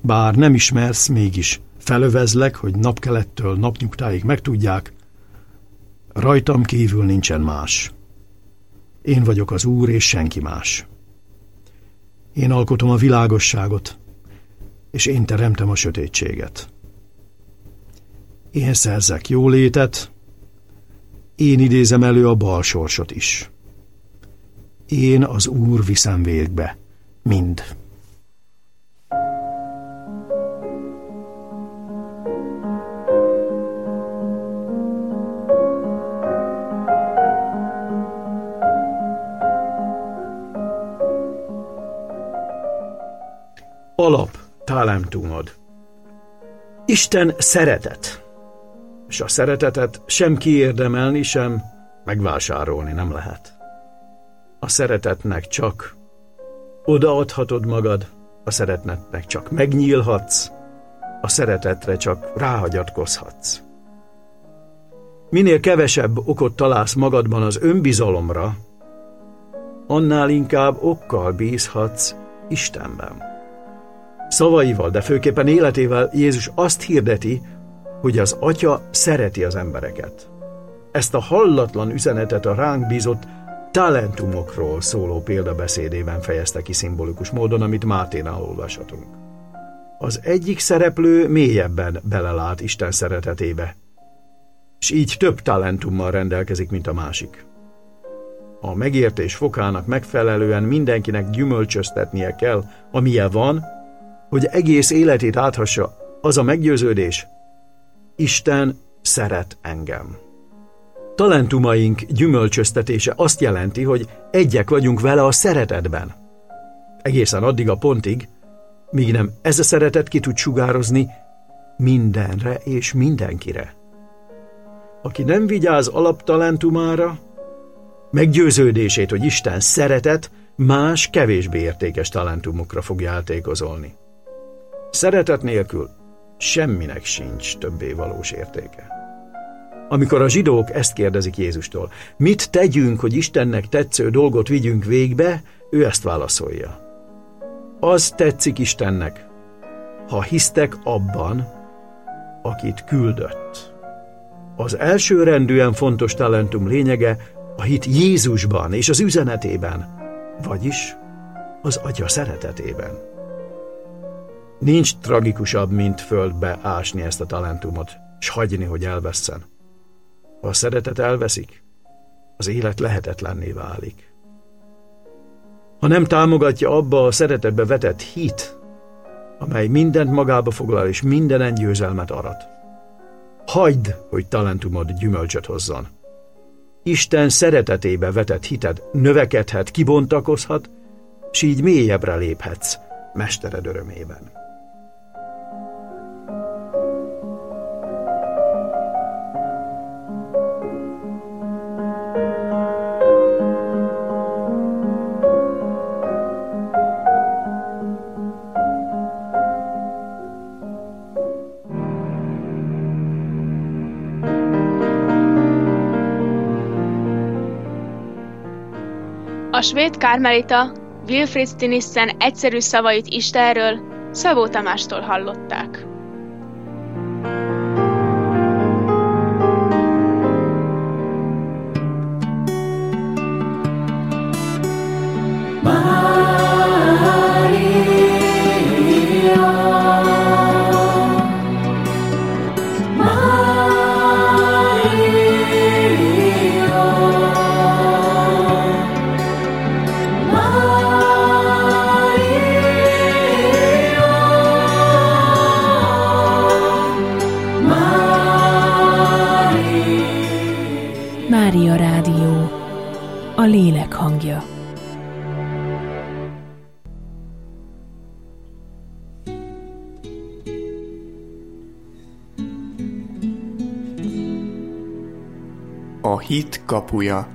Bár nem ismersz, mégis felövezlek, hogy napkelettől napnyugtáig megtudják, rajtam kívül nincsen más. Én vagyok az Úr, és senki más. Én alkotom a világosságot, és én teremtem a sötétséget. Én szerzek jólétet, én idézem elő a bal sorsot is. Én az Úr viszem végbe mind. Alap talentumod. Isten szeretet, és a szeretetet sem kiérdemelni, sem megvásárolni nem lehet. A szeretetnek csak odaadhatod magad, a szeretetnek csak megnyílhatsz, a szeretetre csak ráhagyatkozhatsz. Minél kevesebb okot találsz magadban az önbizalomra, annál inkább okkal bízhatsz Istenben. Szavaival, de főképpen életével Jézus azt hirdeti, hogy az Atya szereti az embereket. Ezt a hallatlan üzenetet a ránk bízott talentumokról szóló példabeszédében fejezte ki szimbolikus módon, amit Máténál olvashatunk. Az egyik szereplő mélyebben belelát Isten szeretetébe, és így több talentummal rendelkezik, mint a másik. A megértés fokának megfelelően mindenkinek gyümölcsöztetnie kell, amilyen van, hogy egész életét áthassa az a meggyőződés, Isten szeret engem. Talentumaink gyümölcsöztetése azt jelenti, hogy egyek vagyunk vele a szeretetben. Egészen addig a pontig, míg nem ez a szeretet ki tud sugározni mindenre és mindenkire. Aki nem vigyáz alaptalentumára, meggyőződését, hogy Isten szeretet, más kevésbé értékes talentumokra fogja eltékozolni. Szeretet nélkül semminek sincs többé valós értéke. Amikor a zsidók ezt kérdezik Jézustól, mit tegyünk, hogy Istennek tetsző dolgot vigyünk végbe, ő ezt válaszolja. Az tetszik Istennek, ha hisztek abban, akit küldött. Az elsőrendűen fontos talentum lényege a hit Jézusban és az üzenetében, vagyis az Atya szeretetében. Nincs tragikusabb, mint földbe ásni ezt a talentumot, s hagyni, hogy elvesszen. Ha a szeretet elveszik, az élet lehetetlenné válik. Ha nem támogatja abba a szeretetbe vetett hit, amely mindent magába foglal és mindenen győzelmet arat, hagyd, hogy talentumod gyümölcsöt hozzon. Isten szeretetébe vetett hited növekedhet, kibontakozhat, s így mélyebbre léphetsz mestered örömében. A svéd karmelita Wilfrid Stinissen egyszerű szavait Istenről Szabó Tamástól hallották. Mária Rádió, a lélek hangja. A hit kapuja.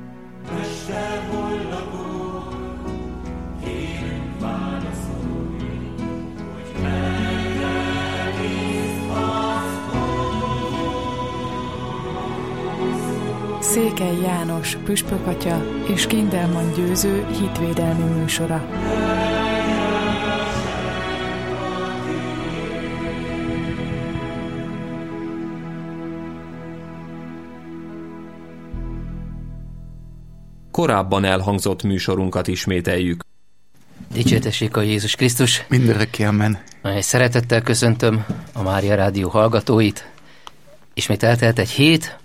Székely János püspökatya és Kindelman Győző hitvédelmi műsora. korábban elhangzott műsorunkat ismételjük. Dicsértessék a Jézus Krisztus! Mindörökké amen. Szeretettel köszöntöm a Mária Rádió hallgatóit. Ismét eltelt egy hét,